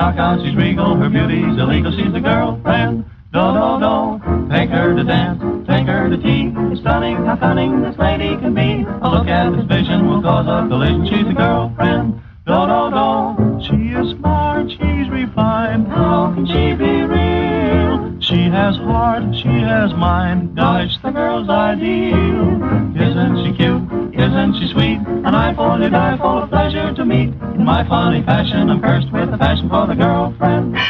knock out, she's regal, her beauty's illegal, she's a girlfriend. Do, take her to dance, take her to tea. It's stunning how cunning this lady can be. A look at this vision will cause a collision, she's a girlfriend. Do, she is smart, she's refined, how can she be real? She has heart, she has mind, gosh, the girl's ideal. Isn't she cute, isn't she sweet? An eyeful to die, full of pleasure to meet. In my funny fashion, I'm cursed with a passion for the girlfriend.